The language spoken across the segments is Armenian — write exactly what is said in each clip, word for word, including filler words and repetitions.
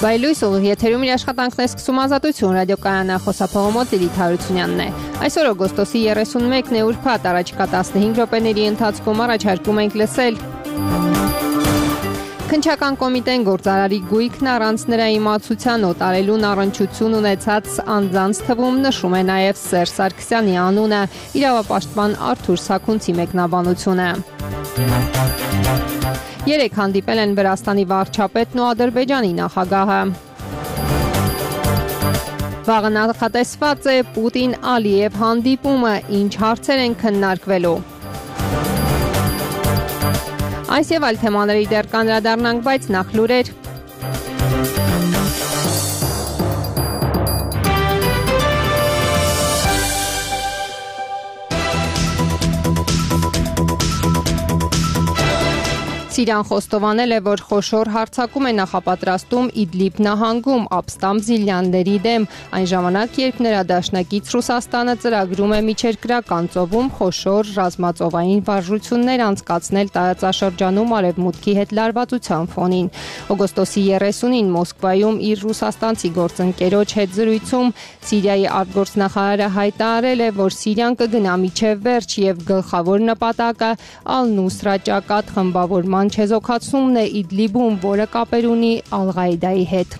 Բայլույս ուղիղ եթերում իր աշխատանքն է սկսում Ազատություն ռադիոկայանը, խոսափողոմոտ Լիլիթ Հարությունյանն է։ Այսօր օգոստոսի երեսունմեկն է, ուրբաթ, առաջիկա տասնհինգ րոպեների ընթացքում առաջարկում ենք լսել. Քննչական կոմիտեն գործարարի գույքն առանց նրա իմացության օտարելուն առնչություն ունեցած անձանց թվում նշում է նաև Սերժ Սարգսյանի անունը, իրավապաշտպան Արթուր Սաքունցի մեկնաբանությունը։ Երեկ հանդիպել են Վրաստանի վարչապետն ու Ադրբեջանի նախագահը։ Վաղը նախատեսված է Պուտին-Ալիև հանդիպումը, ինչ հարցեր են քննարկվելու։ Այս եւ այլ թեմաների դեռ կանդրադառնանք, բայց նախ լուրեր։ Սիրիան խոստովանել է, որ խոշոր հարձակում է նախապատրաստում Իդլիբ նահանգում ապստամբ զիլյանների դեմ, այն ժամանակ, երբ նրա դաշնակից Ռուսաստանը ծրագրում է միջերկրական ծովում խոշոր ռազմածովային վարժություններ անցկացնել տարածաշրջանում արևմուտքի հետ լարվածության ֆոնին։ Օգոստոսի երեսունին Մոսկվայում իր ռուսաստանցի գործընկերոջ հետ զրույցում Սիրիայի արտգործնախարարը հայտարարել է, որ Սիրիան կգնա մինչև վերջ եւ գլխավոր նպատակը Ալ-Նուսրա ճակատ խմբավորման չեզոքացումն է Իդլիբում, որը կապեր ունի Ալ-Ղաիդայի հետ։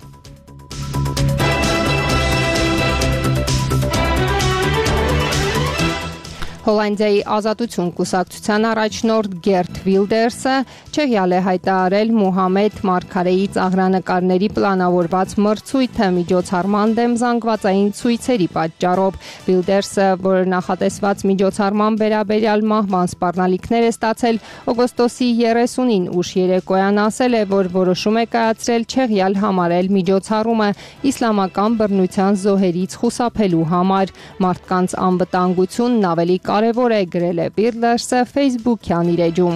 Հոլանդիայի Ազատություն կուսակցության առաջնորդ Գերտ Վիլդերսը Չեխիալ է հայտարարել Մուհամեդ Մարգարեի ծաղրանկարների պլանավորված մրցույթը միջոցառման դեմ զանգվածային ցույցերի պատճառով։ Վիլդերսը, որը նախատեսված միջոցառման վերաբերյալ մահվան սպառնալիքներ է ստացել, օգոստոսի երեսունին ուշ երեկոյան ասել է, որ որոշում է կայացրել Չեխիալ համարել միջոցառումը իսլամական բռնության զոհերից խուսափելու համար։ Մարդկանց անվտանգությունն ավելի կարևոր է, գրել է Վիլդերսը Facebook-յան իր էջում։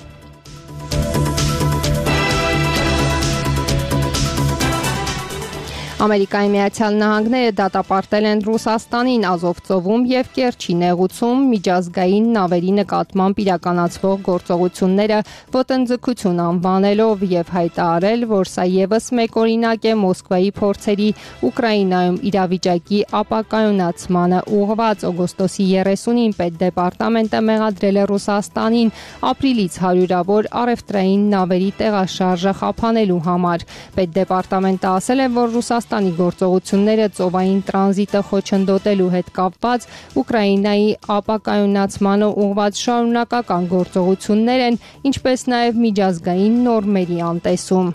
Ամերիկայի Միացյալ Նահանգները դատապարտել են Ռուսաստանին Ազով ծովում եւ Կերչի նեղուցում միջազգային նավերի նկատմամբ իրականացվող գործողությունները ոտնձգություն անվանելով եւ հայտարարել, որ սա եւս մեկ օրինակ է Մոսկվայի փորձերի Ուկրաինայում իրավիճակի ապակայունացմանը ուղղված։ Օգոստոսի երեսունին Պետդեպարտամենտը մեղադրել է Ռուսաստանին ապրիլից հարյուրավոր առևտրային նավերի տեղաշարժը խափանելու համար։ Պետդեպարտամենտը ասել է, որ Ռուսաստանը Ռուսաստանի գործողությունները ծովային տրանզիտը խոչընդոտելու հետ կապված Ուկրաինայի ապակայունացմանը ուղղված շարունակական գործողություններ են, ինչպես նաև միջազգային նորմերի անտեսում։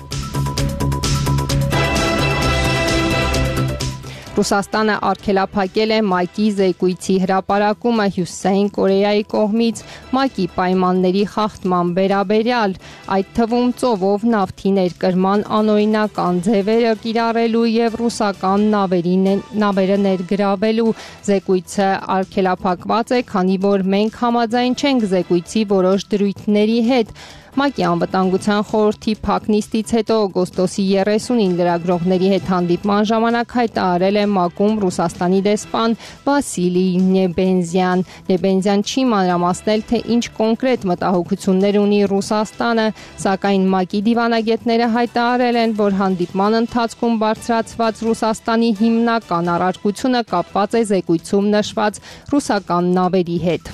Ռուսաստանը արգելափակել է ՄԱԿ-ի զեկույցի հրապարակումը Հյուսիսային Կորեայի կողմից ՄԱԿ-ի պայմանների խախտման վերաբերյալ, այդ թվում ծովով նավթի ներկրման անօրինական ձևերը կիրառելու եւ ռուսական նավերը ներգրավելու։ Զեկույցը արգելափակված է, քանի որ մենք համաձայն չենք զեկույցի որոշ դրույթների հետ։ ՄԱԿ-ի անվտանգության խորհրդի փակ նիստից հետո օգոստոսի երեսունին լրագրողների հետ հանդիպման ժամանակ հայտարարել է ՄԱԿ-ում Ռուսաստանի դեսպան Վասիլի Նեբենզյան։ Նեբենզյան չի մանրամասնել, թե ինչ կոնկրետ մտահոգություններ ունի Ռուսաստանը, սակայն ՄԱԿ-ի դիվանագետները հայտարարել են, որ հանդիպման ընթացքում բարձրացված Ռուսաստանի հիմնական առարկությունը կապված է զեկույցում նշված ռուսական նավերի հետ։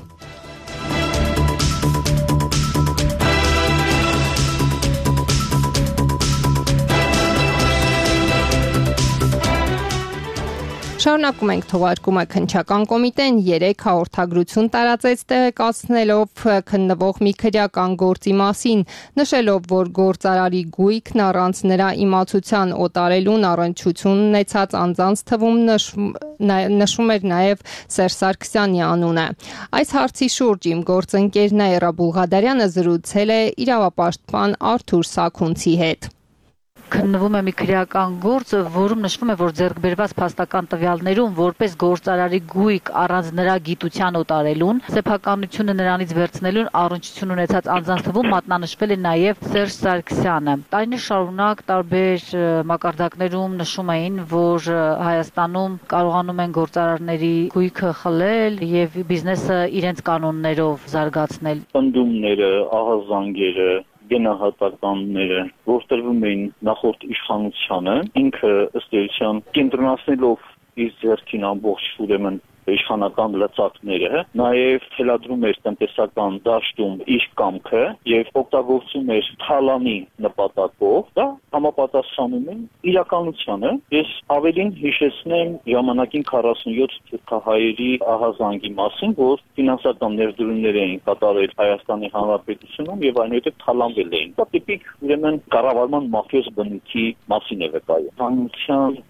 Շարունակում ենք թողարկումը։ Քննչական կոմիտեն երեկ հաղորդագրություն տարածեց տեղեկացնելով քննվող մի քրեական գործի մասին, նշելով, որ գործարարի գույքն առանց նրա իմացության օտարելուն առնչություն ունեցած անձանց թվում նշում էր նաև Սերժ Սարգսյանի անունը։ Այս հարցի շուրջ իմ գործընկեր Նաիրա Բուլղադարյանը զրուցել է իրավապաշտպան Արթուր Սաքունցի հետ։ Քննվում է մի քրեական գործ, որում նշվում է, որ ձեռքբերված փաստական տվյալներում որպես գործարարի գույք առանց նրա գիտության օտարելուն, սեփականությունը նրանից վերցնելուն առնչություն ունեցած անձանց թվում մատնանշվել է նաև Սերժ Սարգսյանը։ Տարիներ շարունակ տարբեր մակարդակներում նշում էին, որ Հայաստանում կարողանում են գործարարների գույքը խլել եւ բիզնեսը իրենց կանոններով զարգացնել։ Պնդումները, ահազանգերը, գնահատականները, որ տրվում էին նախորդ իշխանությանը, ինքը ըստ էության կենտրոնացնելով իր ձեռքին ամբողջ ուրեմն իշխանական լծակները, նաև թելադրում էր տնտեսական դաշտում իր կամքը եւ օգտագործում էր թալանի նպատակով, դա համապատասխանում է իրականությանը։ Ես ավելին հիշեցնեմ ժամանակին քառասունյոթ թուրքահայերի ահազանգի մասին, որ ֆինանսական ներդրումներ էին կատարել Հայաստանի Հանրապետությունում եւ այնուհետեւ թալանվել էին։ Դա տիպիկ ուրեմն կառավարման մաֆիոզ բնույթի մասին է վկայում։ Հանրության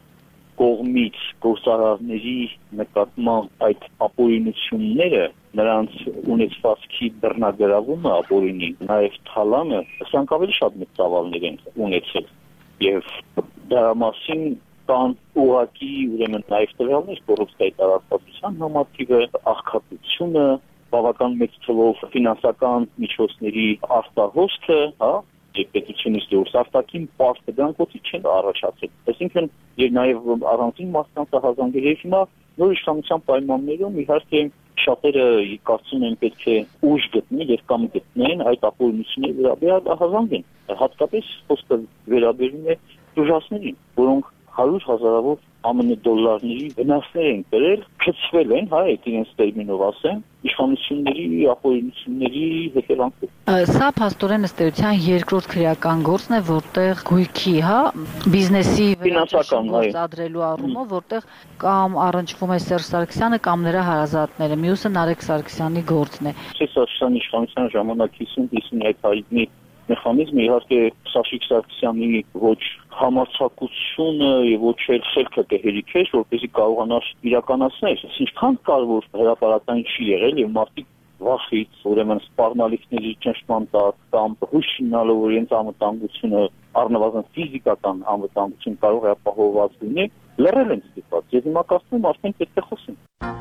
կողմից գործարարների նկատմամբ այդ ապօրինությունները, նրանց ունեցվածքի բռնագրավումը ապօրինի, նաև թալանը, սրանք ավելի շատ մեծ ծավալներ են ունեցել եւ դրա մասին կան ուղղակի ուրեմն նաև տվյալներ կոռուպցիայի տարածվածության համակարգը, աղքատությունը, բավական մեծ թվով ֆինանսական միջոցների արտահոսքը, հա եւ պետությունից դուրս արտաքին պարտքը դրանք ոչինչ չեն առաջացել։ Այսինքն եւ նաեւ առանձին մարդկանց ահազանգել եւ հիմա նոր իշխանության պայմաններում իհարկե շատերը կարծում են պետք է ուժ գտնեն եւ կամ գտնեն այդ ապօրինությունների վերաբերյալ ահազանգեն։ Հատկապես խոսքը վերաբերում է դժվարներին, որոնք հարյուր հազարավոր ԱՄՆ դոլարների վնասներ են կրել, քցվել են, հա, այդ իրենց տերմինով ասեմ, իշխանությունների ապօրինությունների հետևանքով։ Սա փաստորեն ըստ էության երկրորդ քրեական գործն է, որտեղ գույքի, հա, բիզնեսի ֆինանսական գործադրելու առումով, որտեղ կամ առնչվում է Սերժ Սարգսյանը կամ նրա հարազատները, մյուսը Նարեկ Սարգսյանի գործն է։ Սերժ Սարգսյանի իշխանության ժամանակ հիսուն հիսուն այդ հայտնի մեխանիզմը իհարկե Սաշիկ Սարգսյանի ոչ համարձակությունը եւ ոչ էլ խելքը կհերիքեր, որպեսզի կարողանար իրականացնել։ Ինչքան կարևոր հրապարակային չի եղել եւ մարդիկ վախից, ուրեմն սպառնալիքների ճնշման տակ կամ հույս ունենալով, որ իրենց անվտանգությունը առնվազն ֆիզիկական անվտանգություն կարող է ապահովված լինի, լռել են ստիպված։ Ես հիմա կարծում եմ արդեն պետք է խոսեն։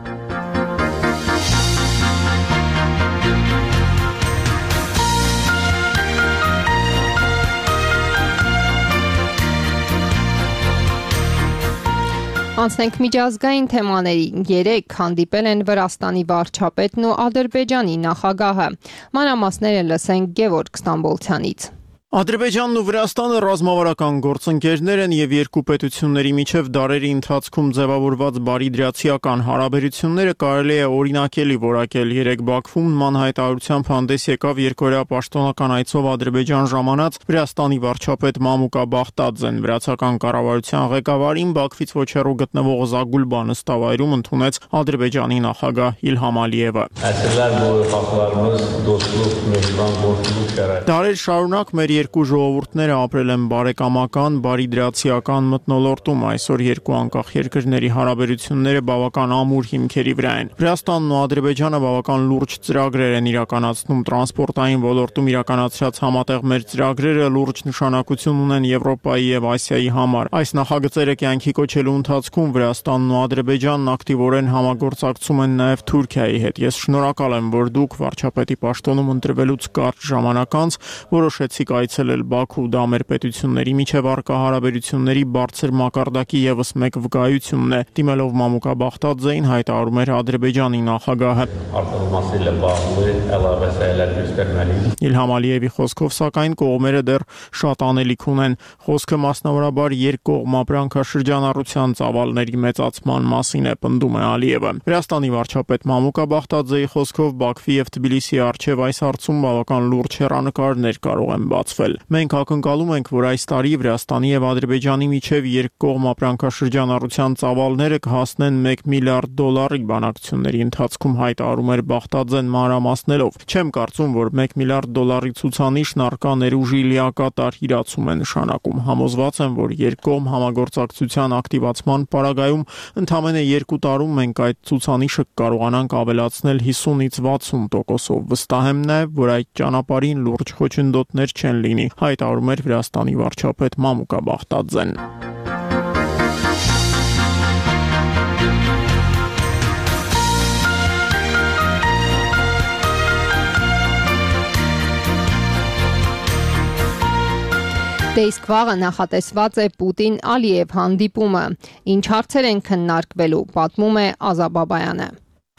Անցնենք միջազգային թեմաներին։ Երեկ հանդիպել են Վրաստանի վարչապետն ու Ադրբեջանի նախագահը։ Մանրամասները լսենք Գևորգ Ստամբոլցյանից։ Ադրբեջանն ու Վրաստանը ռազմավարական գործընկերներ են եւ երկու պետությունների միջև դարերի ընթացքում ձևավորված բարիդրացիական հարաբերությունները կարելի է օրինակելի որակել։ Երեկ Բաքվում նման հայտարարությամբ հանդես եկավ երկօրյա պաշտոնական այցով Ադրբեջան ժամանած Վրաստանի վարչապետ Մամուկա Բախտաձեն։ Վրացական կառավարության ղեկավարին Բաքվից ոչ հեռու գտնվող Զագուլբա նստավայրում ընդունեց Ադրբեջանի նախագահ Իլհամ Ալիևը։ Դարեր շարունակ մեր երկու ժողովուրդները ապրել են բարեկամական, բարիդրացիական մթնոլորտում։ Այսօր երկու անկախ երկրների հարաբերությունները բավական ամուր հիմքերի վրա են։ Վրաստանն ու Ադրբեջանը բավական լուրջ ծրագրեր են իրականացնում տրանսպորտային ոլորտում իրականացրած համատեղ մեր ծրագրերը լուրջ նշանակություն ունեն Եվրոպայի եւ Ասիայի համար։ Այս նախագծերը կյանքի կոչելու ընթացքում Վրաստանն ու Ադրբեջանն ակտիվորեն համագործակցում են նաեւ Թուրքիայի հետ։ Ես շնորհակալ եմ, որ դուք վարչապետի պաշտոնում ընտրվելուց կարճ ժամանակ անց որոշեցիք այցելել Բաքու, դա մեր պետությունների միջև առկա հարաբերությունների բարձր մակարդակի եւս մեկ վկայությունն է։ Դիմելով Մամուկա Բախտաձեին հայտարարում էր Ադրբեջանի նախագահը։ Իլհամ Ալիևի խոսքով սակայն կողմերը դեռ շատ անելիք ունեն։ Խոսքը մասնավորաբար երկկողմ ապրանքաշրջանառության ծավալների մեծացման մասին է, պնդում է Ալիևը։ Վրաստանի վարչապետ Մամուկա Բախտաձեի խոսքով Բաքվի եւ Թբիլիսիի առջև այս հարցում բավական լուրջ հեռանկարներ կարող են բացվել։ Մենք ակնկալում ենք, որ այս տարի Վրաստանի եւ Ադրբեջանի միջև երկկողմ ապրանքաշրջանառության ծավալները կհասնեն մեկ միլիարդ դոլարի բանակցությունների ընթացքում հայտարարում էր Բախտաձեն մանրամասներով։ Չեմ կարծում, որ մեկ միլիարդ դոլարի ցուցանիշն առկա ներուժի լիակատար իրացում է նշանակում։ Համոզված եմ, որ երկկողմ համագործակցության ակտիվացման պարագայում ընդամենը երկու տարում մենք այդ ցուցանիշը կարողանանք ավելացնել հիսունից վաթսուն տոկոսով։ Վստահ եմ նաեւ, որ այդ ճանապարհին լուրջ խոչընդոտներ չեն լինի, հայտարարում էր Վրաստանի վարչապետ Մամուկա Բախտաձեն։ Դե իսկ վաղը նախատեսված է Պուտին-Ալիև հանդիպումը։ Ինչ հարցեր են քննարկվելու, պատմում է Ազա Բաբայանը։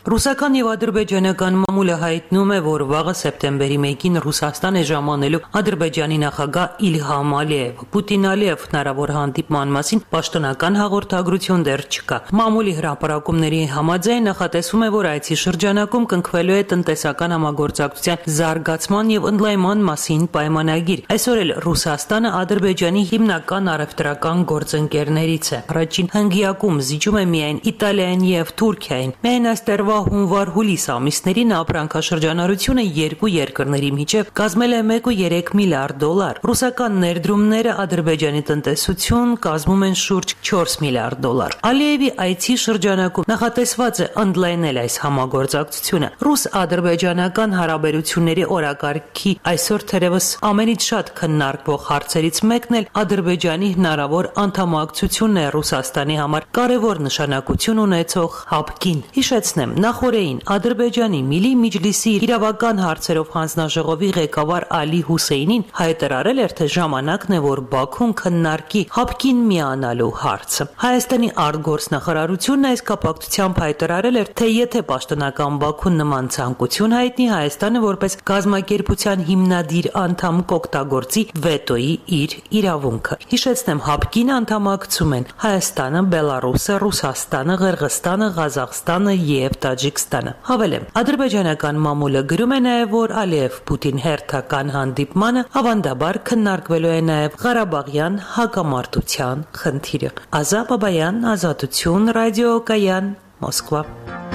Ռուսական եւ ադրբեջանական մամուլը հայտնում է, որ վաղը սեպտեմբերի մեկին Ռուսաստան է ժամանելու Ադրբեջանի նախագահ Իլհամ Ալիևը։ Պուտին-Ալիև հնարավոր հանդիպման մասին պաշտոնական հաղորդագրություն դեռ չկա։ Մամուլի հրապարակումների համաձայն նախատեսվում է, որ այցի շրջանակում կնքվելու է տնտեսական համագործակցության զարգացման եւ ընդլայնման մասին պայմանագիր։ Այսօր էլ Ռուսաստանը Ադրբեջանի հիմնական առևտրական գործընկերներից է։ Առաջին հնգյակում զիջում է միայն Իտալիային եւ Թուրքիային։ Միայն այս տարվա հունվար-հուլիս ամիսներին ապրանքաշրջանառությունը երկու երկրների միջև կազմել է մեկ կόμμα երեք միլիարդ դոլար։ Ռուսական ներդրումները Ադրբեջանի տնտեսություն կազմում են շուրջ չորս միլիարդ դոլար։ Ալիևի այցի շրջանակում նախատեսված է ընդլայնել այս համագործակցությունը։ Ռուս-ադրբեջանական հարաբերությունների օրակարգի այսօր թերևս ամենից շատ քննարկվող հարցերից մեկն էլ Ադրբեջանի հնարավոր անդամակցությունն է Ռուսաստանի համար կարևոր նշանակություն ունեցող հապկին։ Հիշեցնեմ, նախորդին Ադրբեջանի Միլի Միջլիսի իրավական հարցերով հանձնաժողովի ղեկավար Ալի Հուսեյնին հայտարարել էր, թե ժամանակն է, որ Բաքուն քննարկի հապկին միանալու հարցը։ Հայաստանի արտգործնախարարությունն այս կապակցությամբ հայտարարել էր, թե եթե պաշտոնական Բաքուն նման ցանկություն հայտնի, Հայաստանը որպես կազմակերպության հիմնադիր անդամ կօգտագործի վետոյի իր իրավունքը։ Հիշեցնեմ, հապկին անդամակցում են Հայաստանը, Բելարուսը, Ռուսաստանը, Ղրղստանը, Ղազախստանը եւ Տաջիկստանը։ Հավելեմ, ադրբեջանական մամուլը գրում է նաեւ, որ Ալիև-Պուտին հերթական հանդիպմանը ավանդաբար քննարկվելու է նաեւ Ղարաբաղյան հակամարտության խնդիրը։ Ազա Բաբայան, Ազատություն, Ռադիոկայան, Մոսկվա։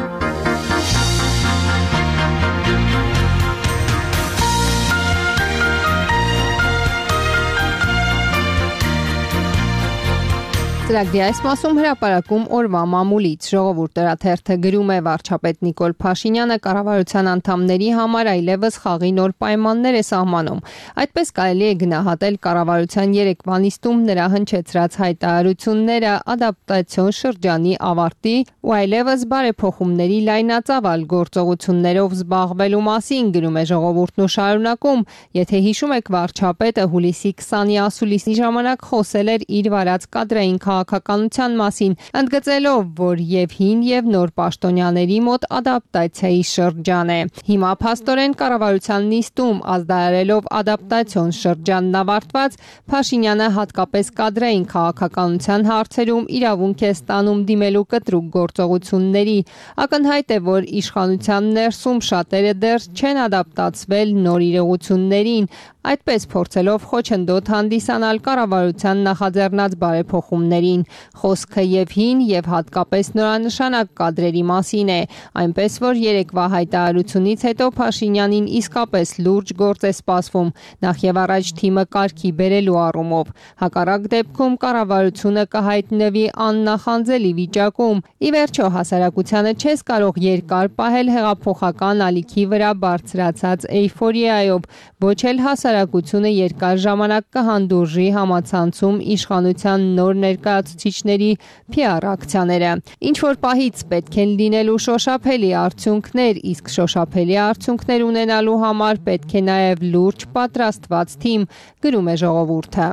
Ծրագրի այս մասում հրապարակում օրվա մամուլից ժողովուրդ օրաթերթը գրում է վարչապետ Նիկոլ Փաշինյանը կառավարության անդամների համար այլևս խաղի նոր պայմաններ է սահմանում։ Այդպես կարելի է գնահատել կառավարության երեկվա նիստում նրա հնչեցրած հայտարարությունները ադապտացիոն շրջանի ավարտի ու այլևս բարեփոխումների լայնածավալ գործողություններով զբաղվելու մասին գրում է ժողովուրդն ու շարունակում, եթե հիշում եք վարչապետը հուլիսի քսանի ասուլիսի ժամանակ խոսել էր իր վարած կադրային քաղաքականության մասին, ընդգծելով, որ եւ հին եւ նոր պաշտոնյաների մոտ ադապտացիայի շրջան է։ Հիմա փաստորեն կառավարության նիստում ազդարարելով ադապտացիոն շրջանն ավարտված, Փաշինյանը հատկապես կադրային քաղաքականության հարցերում իրավունք է ստանում դիմելու կտրուկ գործողությունների։ Ակնհայտ է, որ իշխանության ներսում շատերը դեռ չեն ադապտացվել նոր իրողություններին, այդպես փորձելով խոչընդոտ հանդիսանալ կառավարության նախաձեռնած բարեփոխումներին։ Խոսքը եւ հին եւ հատկապես նորանշանակ կադրերի մասին է, այնպես որ երեկվա հայտարարությունից հետո Փաշինյանին իսկապես լուրջ գործ է սպասվում, նախ եւ առաջ թիմը կարգի բերելու առումով։ Հակառակ դեպքում կառավարությունը կհայտնվի աննախանձելի վիճակում։ Ի վերջո հասարակությանը չես կարող երկար պահել հեղափոխական ալիքի վրա բարձրացած էյֆորիայով, ոչ էլ հասարակությունը երկար ժամանակ կհանդուրժի համացանցում իշխանության նոր ներկայացուցիչների փի ար ակցիաները։ Ինչ որ պահից պետք են լինելու շոշափելի արդյունքներ, իսկ շոշափելի արդյունքներ ունենալու համար պետք է նաև լուրջ պատրաստված թիմ, գրում է ժողովուրդը։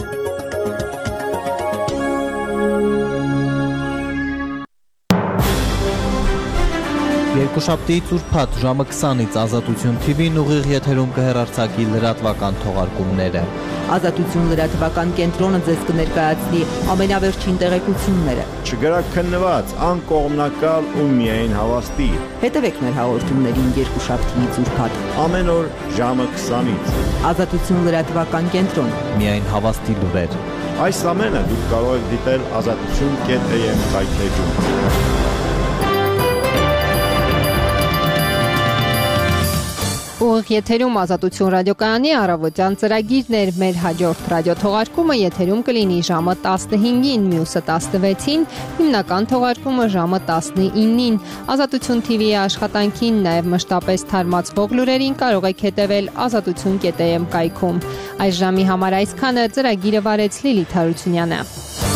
Երկուշաբթիից ուրբաթ ժամը քսանից Ազատություն թի վին ուղիղ եթերում կհեռարձակի լրատվական թողարկումները։ Ազատություն լրատվական կենտրոնը ձեզ կներկայացնի ամենավերջին տեղեկությունները։ Չգրակ քննված, անկողմնակալ ու միայն հավաստի։ Հետևեք մեր հաղորդումներին երկուշաբթիից ուրբաթ ամեն օր ժամը քսանից։ Ազատություն լրատվական կենտրոն։ Միայն հավաստի լուրեր։ Այս ամենը դուք կարող եք դիտել ազատություն կետ էյ էմ հայտնեջում։ Ուղիղ եթերում Ազատություն ռադիոկայանի առավոտյան ծրագիրն էր։ Մեր հաջորդ ռադիոթողարկումը եթերում կլինի ժամը տասնհինգին, մյուսը տասնվեցին, հիմնական թողարկումը ժամը տասնինին։ Ազատություն թի վիի աշխատանքին, նաև մշտապես թարմացվող լուրերին կարող եք հետևել ազատություն կետ էյ էմ կայքում։ Այս ժամի համար այսքանը, ծրագիրը վարեց Լիլիթ Հարությունյանը։